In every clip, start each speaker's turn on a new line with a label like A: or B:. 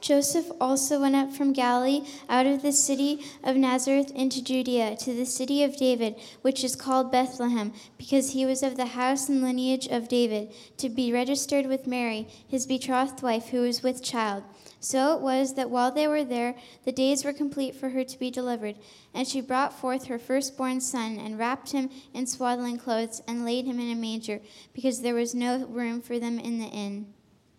A: Joseph also went up from Galilee out of the city of Nazareth into Judea to the city of David, which is called Bethlehem, because he was of the house and lineage of David, to be registered with Mary, his betrothed wife, who was with child. So it was that while they were there, the days were complete for her to be delivered. And she brought forth her firstborn son, and wrapped him in swaddling clothes, and laid him in a manger, because there was no room for them in the inn.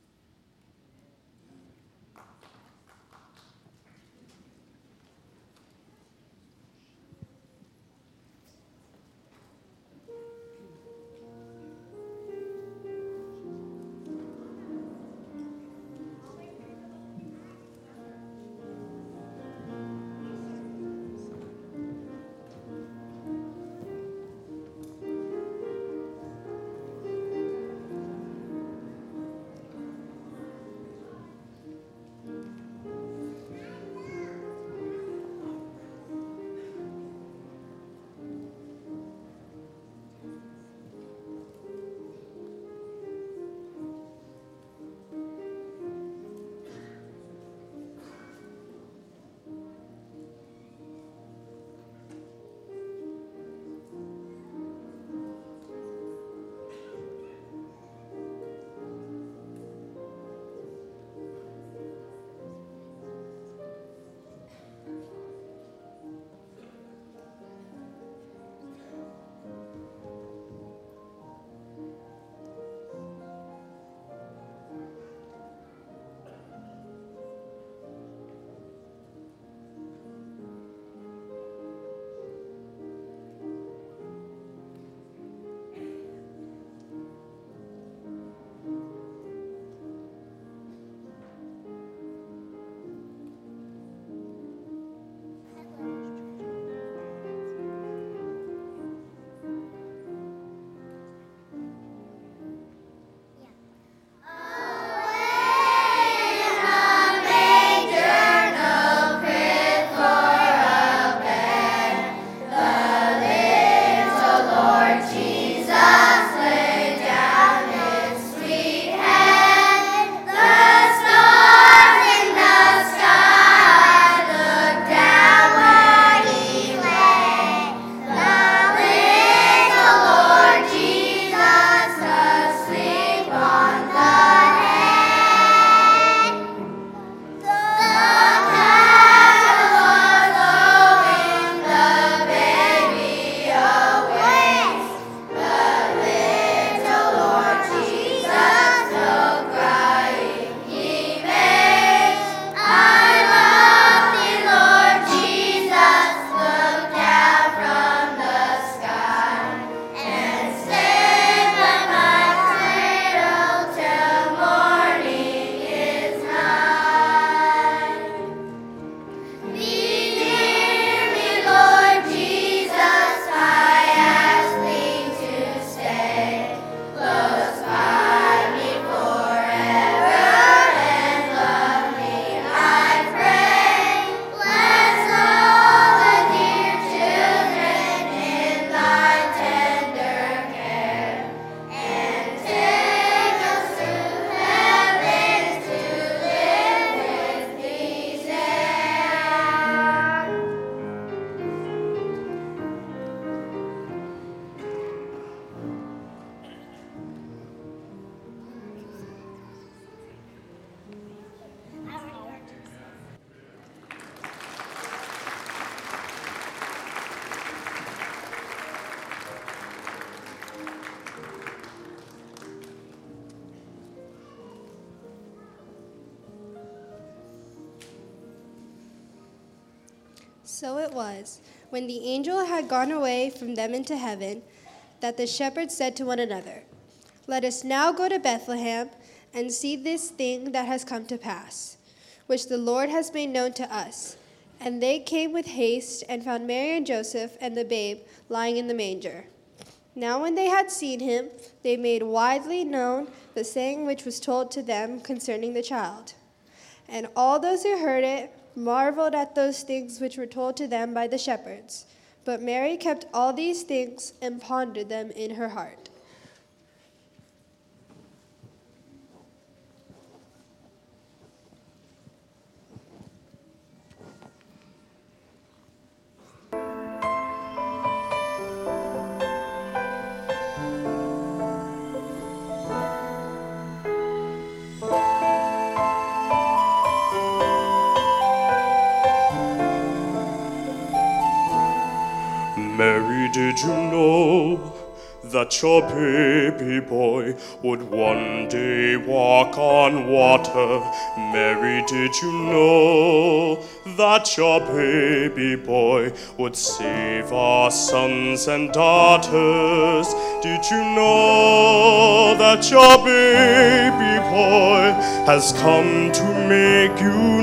B: So it was, when the angel had gone away from them into heaven, that the shepherds said to one another, "Let us now go to Bethlehem and see this thing that has come to pass, which the Lord has made known to us." And they came with haste and found Mary and Joseph and the babe lying in the manger. Now when they had seen him, they made widely known the saying which was told to them concerning the child. And all those who heard it marveled at those things which were told to them by the shepherds. But Mary kept all these things and pondered them in her heart.
C: did you know that your baby boy would one day walk on water? Mary, did you know that your baby boy would save our sons and daughters? Did you know that your baby boy has come to make you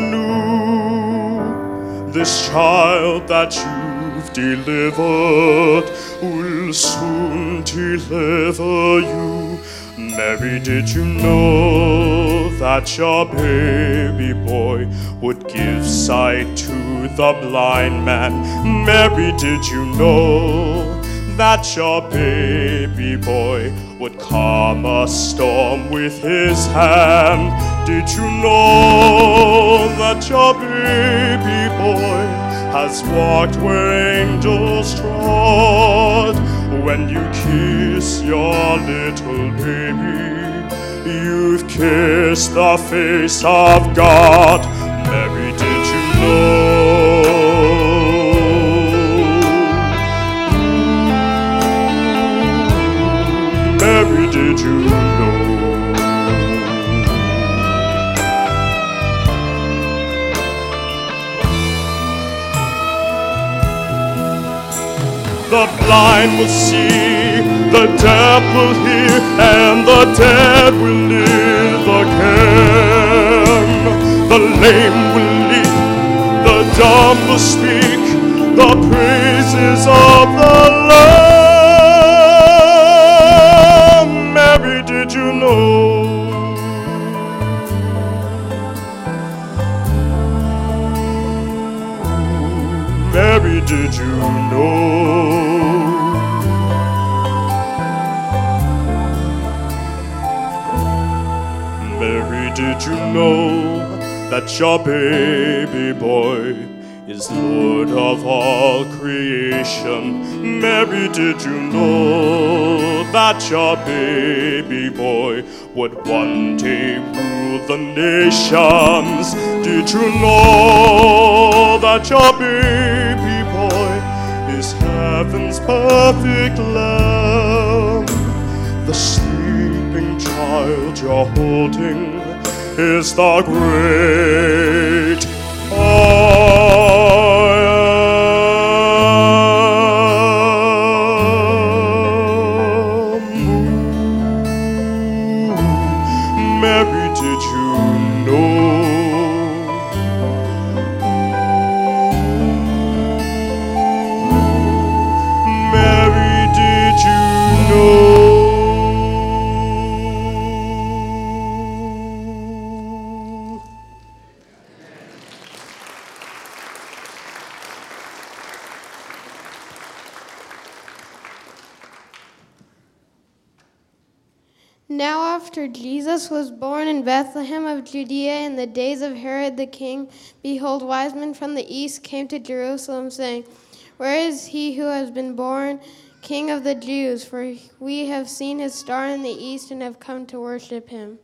C: new? This child that you've delivered will soon deliver you. Mary, did you know that your baby boy would give sight to the blind man? Mary, did you know that your baby boy would calm a storm with his hand? Did you know that your baby boy has walked where angels trod? When you kiss your little baby, you've kissed the face of God. Mary, did you know? Mary, did you know? The blind will see, the deaf will hear, and the dead will live again. The lame will leap, the dumb will speak, the praises of the Lamb. Mary, did you know? Mary, did you know? Mary, did you know that your baby boy is Lord of all creation? Mary, did you know that your baby boy would one day rule the nations? Did you know that your baby boy is heaven's perfect lamb? The sleeping child you're holding is the great I am. Mary, did you know? Mary, did you know?
B: Now after Jesus was born in Bethlehem of Judea in the days of Herod the king, behold, wise men from the east came to Jerusalem, saying, Where is he who has been born King of the Jews? For we have seen his star in the east and have come to worship him.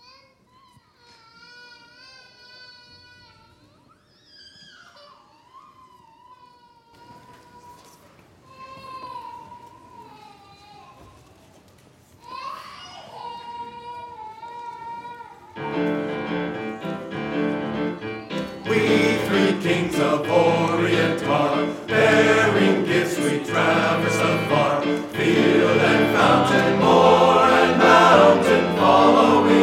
D: We three kings of Orient are, bearing gifts we traverse afar, field and fountain, moor and mountain following.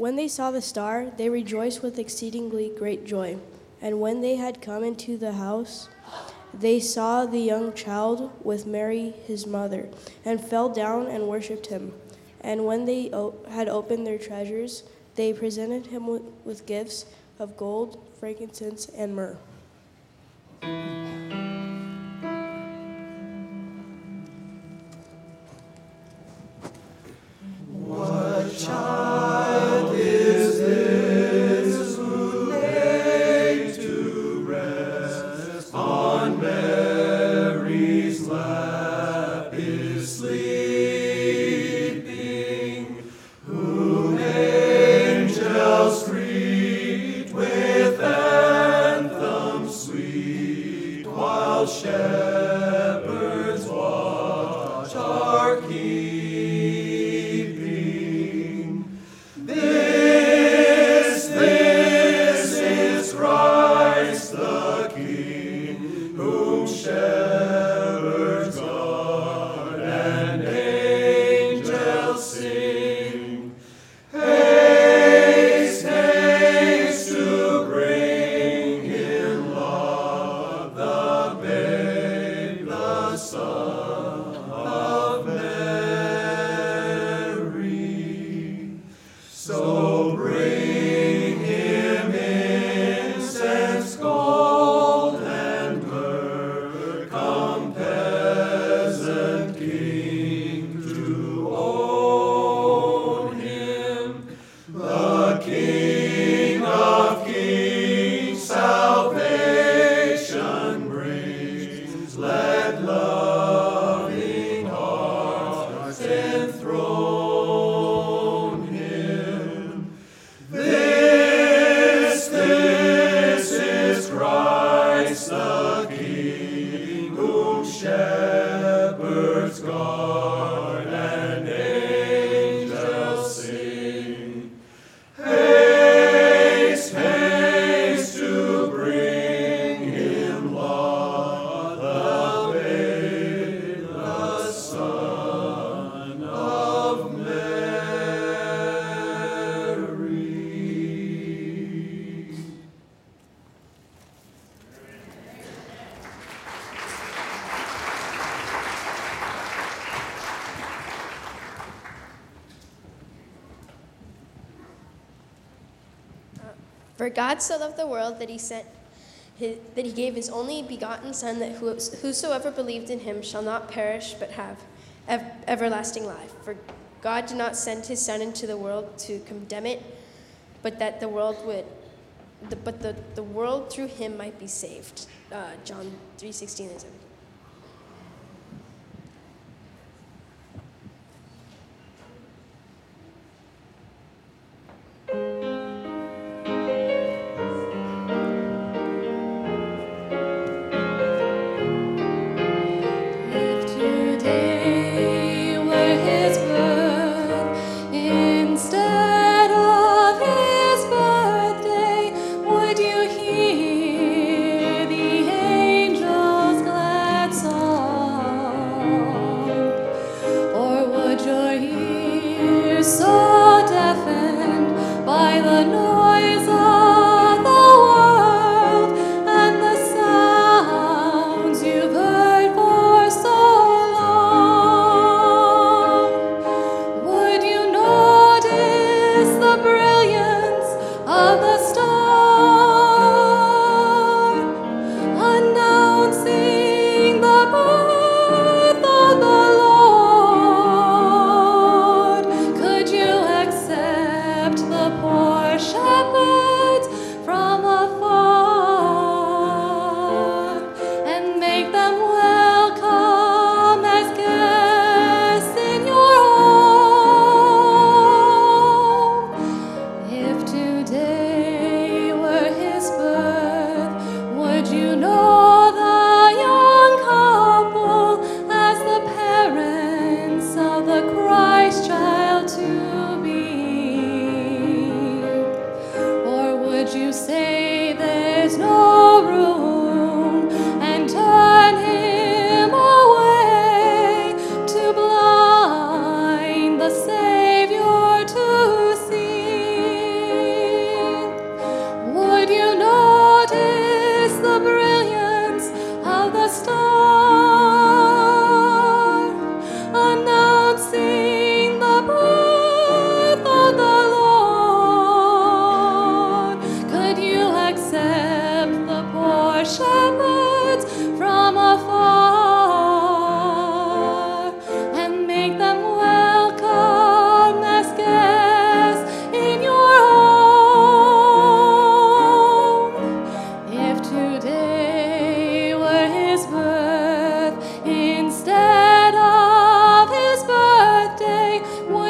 E: When they saw the star, they rejoiced with exceedingly great joy. And when they had come into the house, they saw the young child with Mary his mother, and fell down and worshipped him. And when they had opened their treasures, they presented him with gifts of gold, frankincense, and myrrh.
D: What child is this who lay to rest on Mary's lap is sleeping, whom angels greet with anthems sweet, while shepherds watch our keeping. This is Christ the King, whom shepherds guard and angels sing. Haste, haste to bring in love the babe, the Son of Mary. So bring him incense, gold, and myrrh. Come, peasant king, to own him, the King of kings. Salvation brings. Let loving hearts enthrone him. This is Christ the King, whom shepherds guard and angels sing. Haste, haste to bring him laud, the babe, the Son of Mary.
F: For God so loved the world that that he gave his only begotten Son, that whosoever believed in him shall not perish but have everlasting life. For God did not send his Son into the world to condemn it, but that the world through him might be saved. John 3:16 and 17.
G: If today were his birth, instead of his birthday, would you hear the angels' glad song? Or would your ears so deafened by the noise of the world and the sounds you've heard for so long? Would you notice the brilliance of the star, announcing the birth of the Lord? Could you accept the portion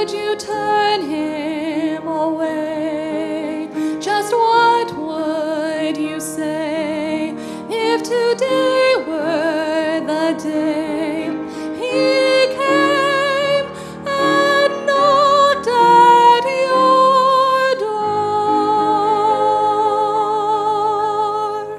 G: would you turn him away? Just what would you say if today were the day he came and knocked at your door?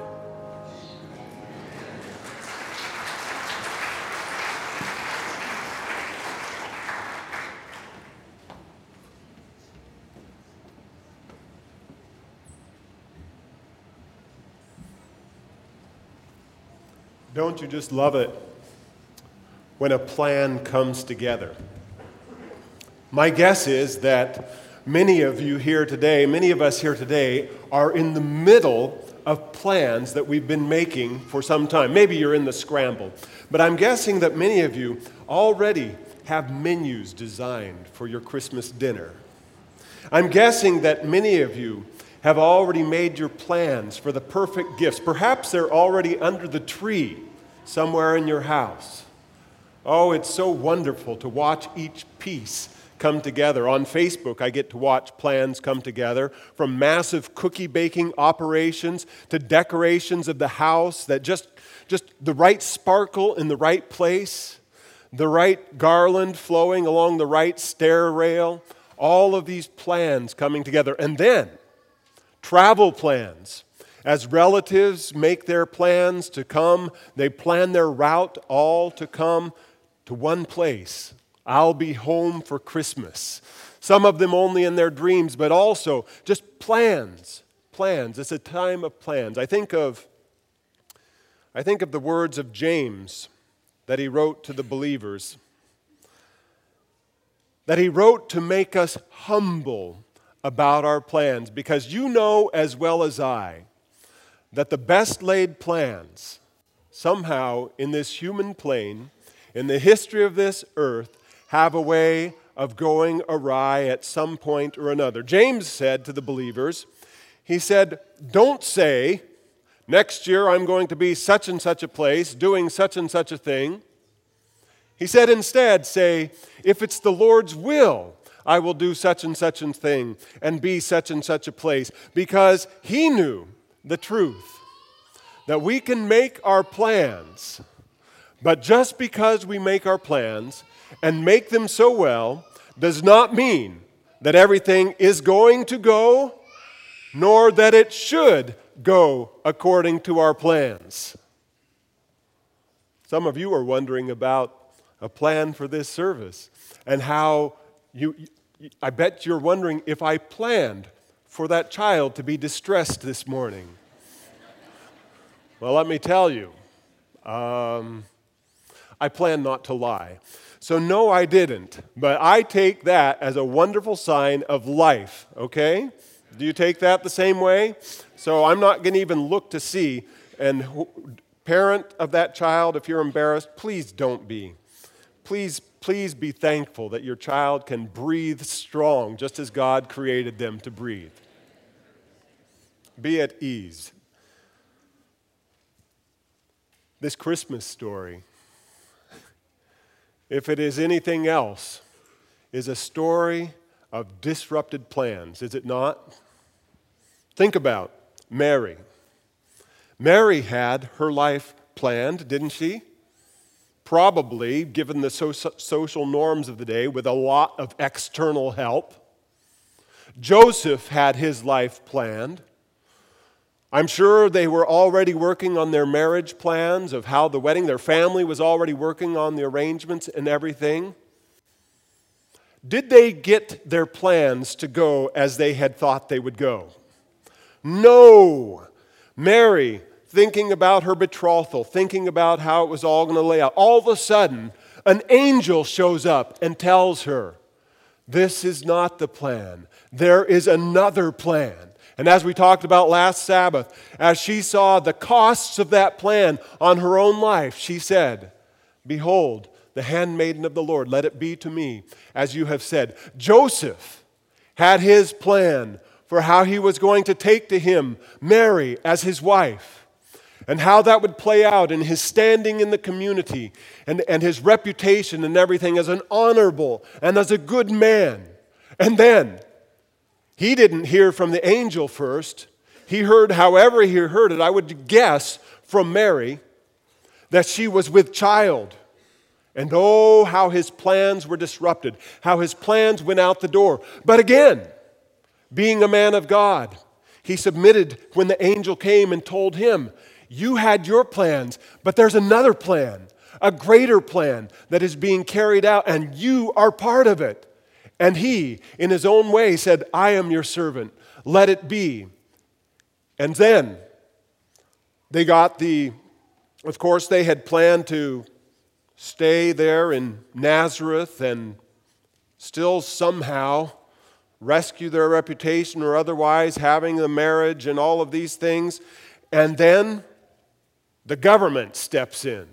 H: Don't you just love it when a plan comes together? My guess is that many of us here today, are in the middle of plans that we've been making for some time. Maybe you're in the scramble, but I'm guessing that many of you already have menus designed for your Christmas dinner. I'm guessing that many of you have already made your plans for the perfect gifts. Perhaps they're already under the tree somewhere in your house. Oh, it's so wonderful to watch each piece come together. On Facebook, I get to watch plans come together, from massive cookie baking operations to decorations of the house that just the right sparkle in the right place, the right garland flowing along the right stair rail, all of these plans coming together. And then travel plans. As relatives make their plans to come, they plan their route all to come to one place. I'll be home for Christmas. Some of them only in their dreams, but also just plans. Plans. It's a time of plans. I think of the words of James that he wrote to the believers. That he wrote to make us humble about our plans, because you know as well as I that the best laid plans somehow in this human plane, in the history of this earth, have a way of going awry at some point or another. James said to the believers, he said, don't say, next year I'm going to be such and such a place, doing such and such a thing. He said instead, say, if it's the Lord's will, I will do such and such a thing and be such and such a place. Because he knew the truth, that we can make our plans, but just because we make our plans and make them so well does not mean that everything is going to go, nor that it should go according to our plans. Some of you are wondering about a plan for this service and how I bet you're wondering if I planned for that child to be distressed this morning. Well, let me tell you, I plan not to lie. So no, I didn't. But I take that as a wonderful sign of life, okay? Do you take that the same way? So I'm not going to even look to see. And parent of that child, if you're embarrassed, please don't be. Please be thankful that your child can breathe strong just as God created them to breathe. Be at ease. This Christmas story, if it is anything else, is a story of disrupted plans, is it not? Think about Mary. Mary had her life planned, didn't she? Probably, given the social norms of the day, with a lot of external help. Joseph had his life planned. I'm sure they were already working on their marriage plans of how the wedding, their family was already working on the arrangements and everything. Did they get their plans to go as they had thought they would go? No. Mary, thinking about her betrothal, thinking about how it was all going to lay out, all of a sudden, an angel shows up and tells her, this is not the plan. There is another plan. And as we talked about last Sabbath, as she saw the costs of that plan on her own life, she said, behold, the handmaiden of the Lord, let it be to me as you have said. Joseph had his plan for how he was going to take to him Mary as his wife. and how that would play out in his standing in the community and his reputation and everything as an honorable and as a good man. And then, he didn't hear from the angel first. He heard, however he heard it, I would guess from Mary, that she was with child. And oh, how his plans were disrupted, how his plans went out the door. But again, being a man of God, he submitted when the angel came and told him, you had your plans, but there's another plan, a greater plan that is being carried out, and you are part of it. And he, in his own way, said, I am your servant. Let it be. And then they got of course, they had planned to stay there in Nazareth and still somehow rescue their reputation or otherwise, having the marriage and all of these things. And then the government steps in.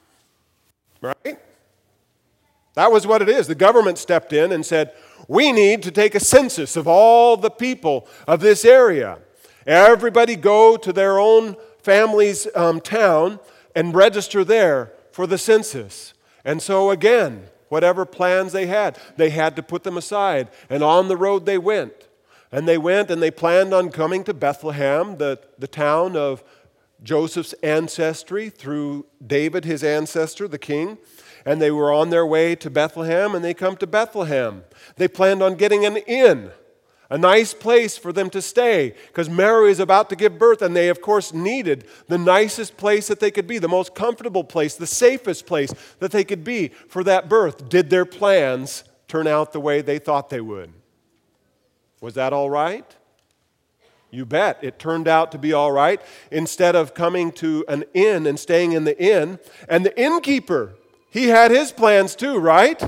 H: Right? That was what it is. The government stepped in and said, we need to take a census of all the people of this area. Everybody go to their own family's town and register there for the census. And so again, whatever plans they had to put them aside. And on the road they went. And they planned on coming to Bethlehem, the town of Joseph's ancestry through David, his ancestor, the king. And they were on their way to Bethlehem, and they come to Bethlehem. They planned on getting an inn, a nice place for them to stay, because Mary is about to give birth, and they, of course, needed the nicest place that they could be, the most comfortable place, the safest place that they could be for that birth. Did their plans turn out the way they thought they would? Was that all right? You bet. It turned out to be all right. Instead of coming to an inn and staying in the inn, and the innkeeper, he had his plans too, right?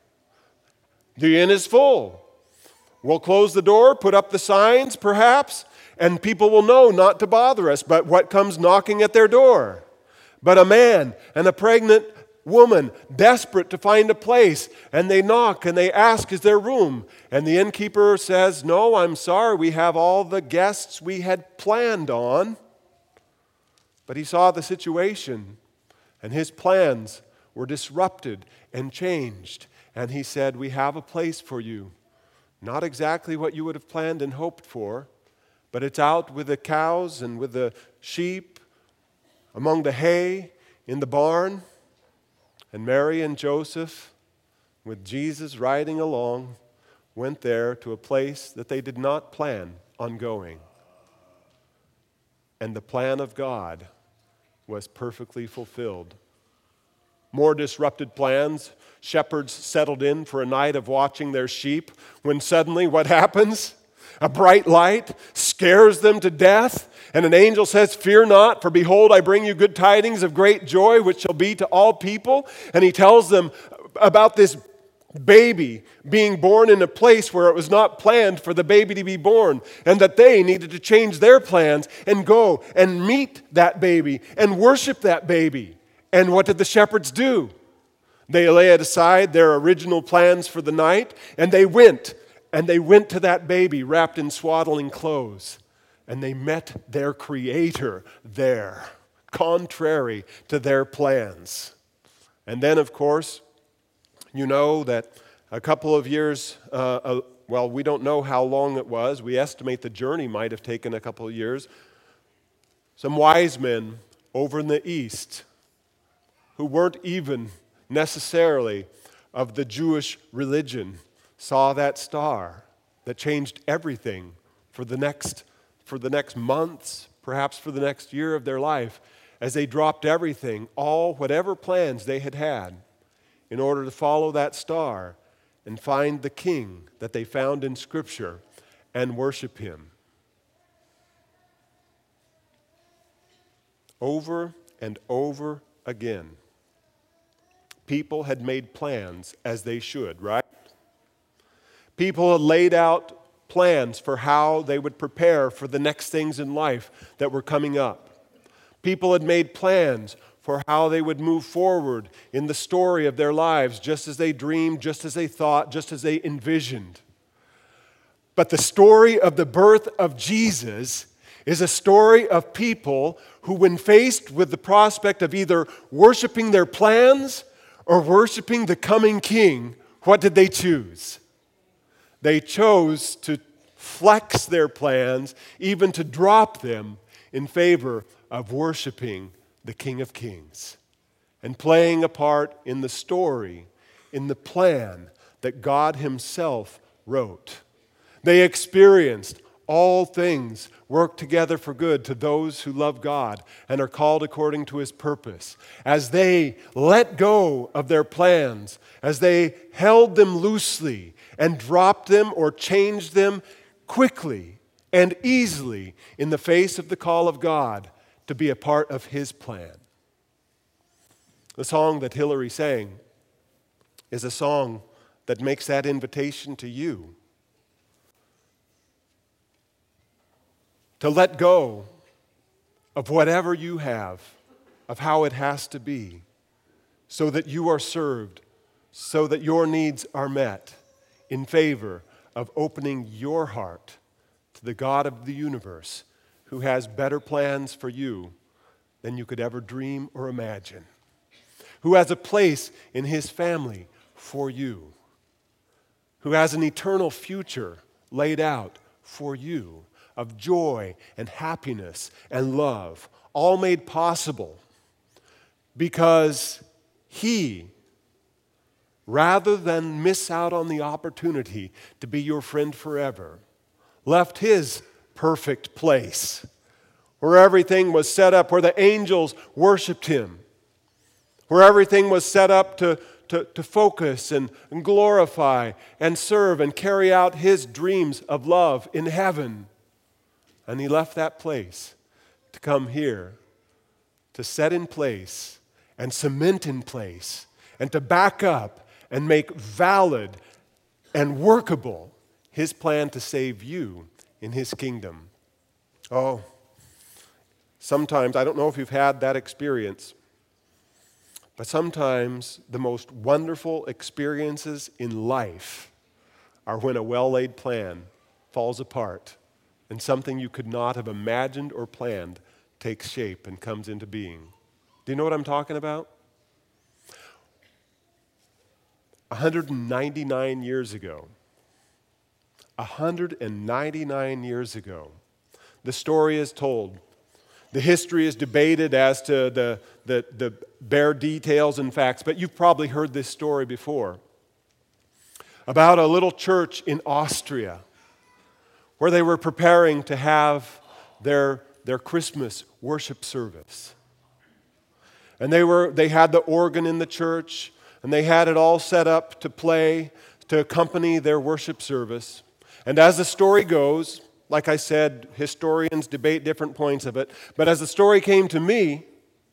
H: The inn is full. We'll close the door, put up the signs perhaps, and people will know not to bother us. But what comes knocking at their door? But a man and a pregnant woman, desperate to find a place, and they knock and they ask, is there room? And the innkeeper says, no, I'm sorry, we have all the guests we had planned on. But he saw the situation, and his plans were disrupted and changed. And he said, we have a place for you. Not exactly what you would have planned and hoped for, but it's out with the cows and with the sheep, among the hay, in the barn. And Mary and Joseph, with Jesus riding along, went there to a place that they did not plan on going. And the plan of God was perfectly fulfilled. More disrupted plans. Shepherds settled in for a night of watching their sheep, when suddenly what happens? A bright light scares them to death, and an angel says, fear not, for behold, I bring you good tidings of great joy, which shall be to all people. And he tells them about this baby being born in a place where it was not planned for the baby to be born, and that they needed to change their plans and go and meet that baby and worship that baby. And what did the shepherds do? They laid aside their original plans for the night, and they went to that baby wrapped in swaddling clothes, and they met their Creator there, contrary to their plans. And then, of course, you know that a couple of years, we don't know how long it was. We estimate the journey might have taken a couple of years. Some wise men over in the east, who weren't even necessarily of the Jewish religion, saw that star that changed everything for the next months, perhaps for the next year of their life, as they dropped everything, whatever plans they had in order to follow that star and find the King that they found in Scripture and worship Him. Over and over again, people had made plans as they should, right? People had laid out plans for how they would prepare for the next things in life that were coming up. People had made plans for how they would move forward in the story of their lives, just as they dreamed, just as they thought, just as they envisioned. But the story of the birth of Jesus is a story of people who, when faced with the prospect of either worshiping their plans or worshiping the coming king, what did they choose? They chose to flex their plans, even to drop them in favor of worshiping the King of Kings and playing a part in the story, in the plan that God Himself wrote. They experienced all things work together for good to those who love God and are called according to His purpose. As they let go of their plans, as they held them loosely and dropped them or changed them quickly and easily in the face of the call of God to be a part of His plan. The song that Hillary sang is a song that makes that invitation to you to let go of whatever you have, of how it has to be, so that you are served, so that your needs are met, in favor of opening your heart to the God of the universe, who has better plans for you than you could ever dream or imagine, who has a place in His family for you, who has an eternal future laid out for you, of joy and happiness and love, all made possible because He, rather than miss out on the opportunity to be your friend forever, left His perfect place where everything was set up, where the angels worshiped Him, where everything was set up to focus and glorify and serve and carry out His dreams of love in heaven. And He left that place to come here, to set in place and cement in place and to back up and make valid and workable His plan to save you in His kingdom. Oh, sometimes, I don't know if you've had that experience, but sometimes the most wonderful experiences in life are when a well-laid plan falls apart and something you could not have imagined or planned takes shape and comes into being. Do you know what I'm talking about? 199 years ago, the story is told. The history is debated as to the bare details and facts, but you've probably heard this story before about a little church in Austria where they were preparing to have their Christmas worship service. And they had the organ in the church, and they had it all set up to play, to accompany their worship service. And as the story goes, like I said, historians debate different points of it, but as the story came to me,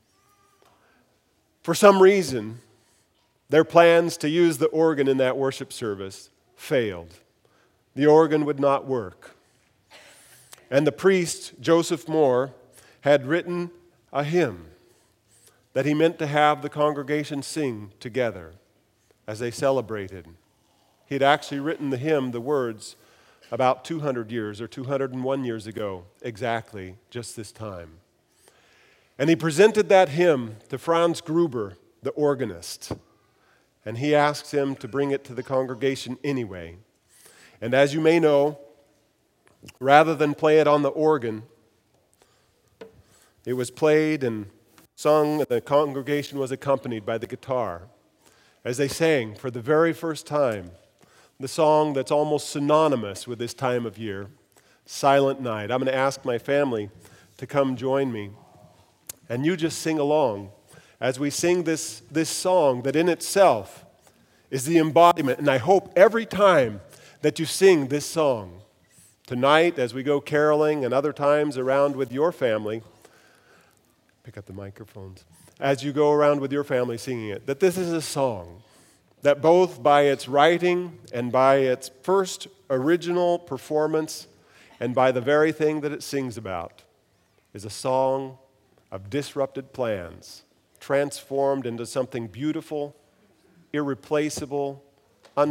H: for some reason, their plans to use the organ in that worship service failed. The organ would not work. And the priest, Joseph Moore, had written a hymn that he meant to have the congregation sing together as they celebrated. He had actually written the hymn, the words, about 200 years or 201 years ago, exactly, just this time. And he presented that hymn to Franz Gruber, the organist, and he asked him to bring it to the congregation anyway. And as you may know, rather than play it on the organ, it was played and sung, and the congregation was accompanied by the guitar as they sang for the very first time the song that's almost synonymous with this time of year, Silent Night. I'm going to ask my family to come join me, and you just sing along as we sing this song that in itself is the embodiment, and I hope every time that you sing this song, tonight as we go caroling and other times around with your family, pick up the microphones, as you go around with your family singing it, that this is a song that both by its writing and by its first original performance and by the very thing that it sings about is a song of disrupted plans, transformed into something beautiful, irreplaceable,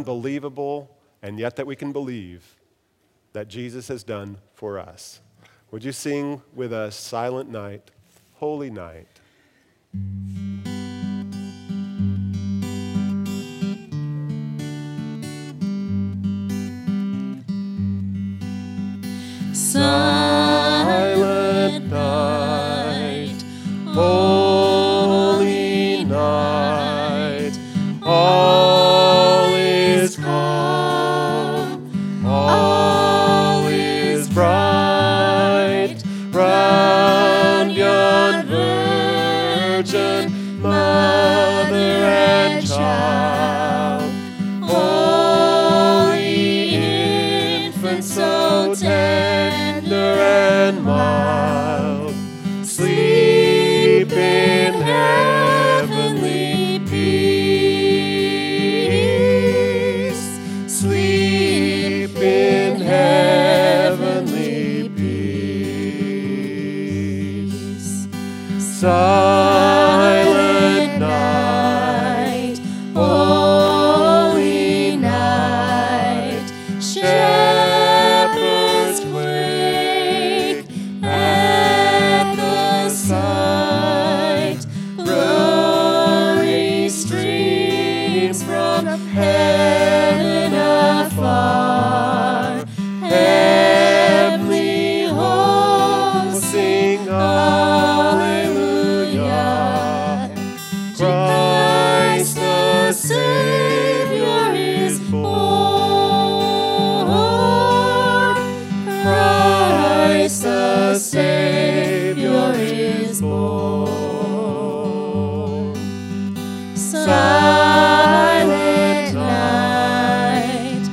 H: unbelievable, and yet that we can believe that Jesus has done for us. Would you sing with us, Silent Night, Holy Night?
G: Silent night, holy night, all is calm, all is bright, round yon virgin mother and child, holy infant so tender and mild, sleep in heavenly peace, sleep in heavenly peace. Silent night, holy night, shepherds quake at the sight, glory streams from heaven afar, heavenly hosts sing hallelujah, Christ the Savior is born, Christ the Savior is born. Silent night,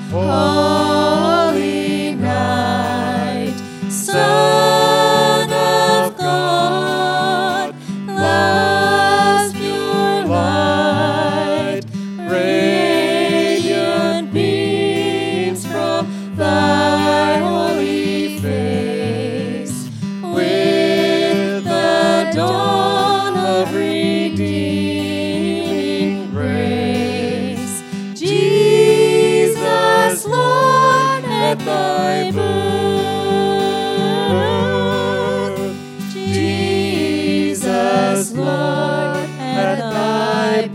G: holy night, Son of God, love's pure light, radiant beams from thy holy face, with the dawn of redeeming grace. Jesus, Lord, at thy birth, Jesus, Lord, at thy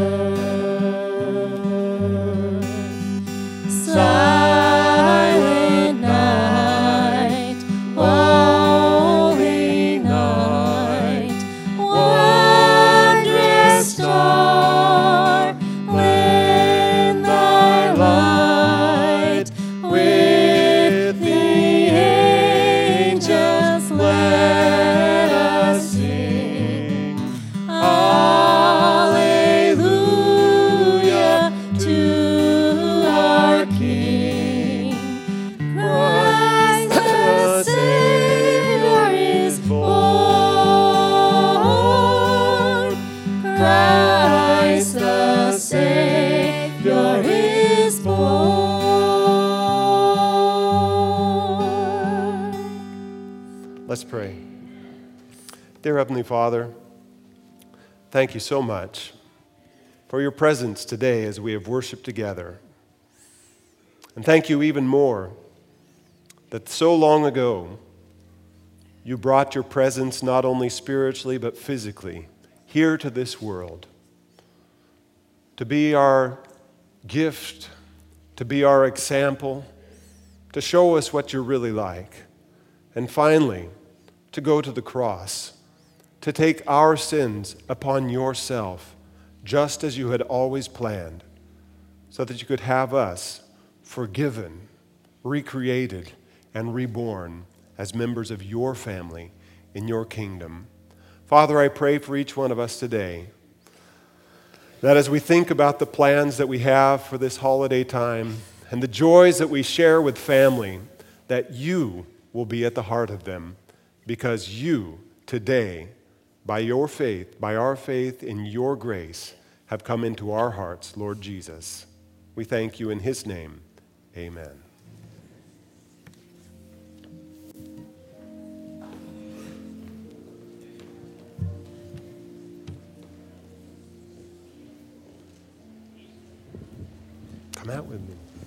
G: birth. Silent night, holy night, wondrous star, lend thy light, with the angels let us sing. Alleluia to our King. Christ the Savior is born. Christ the Savior is born.
H: Let's pray. Dear Heavenly Father, thank you so much for your presence today as we have worshiped together. And thank you even more that so long ago you brought your presence not only spiritually but physically here to this world to be our gift, to be our example, to show us what you're really like, and finally to go to the cross, to take our sins upon yourself, just as you had always planned, so that you could have us forgiven, recreated, and reborn as members of your family in your kingdom. Father, I pray for each one of us today that as we think about the plans that we have for this holiday time and the joys that we share with family, that you will be at the heart of them, because you today, by your faith, by our faith in your grace, have come into our hearts, Lord Jesus. We thank you in his name. Amen. Come out with me.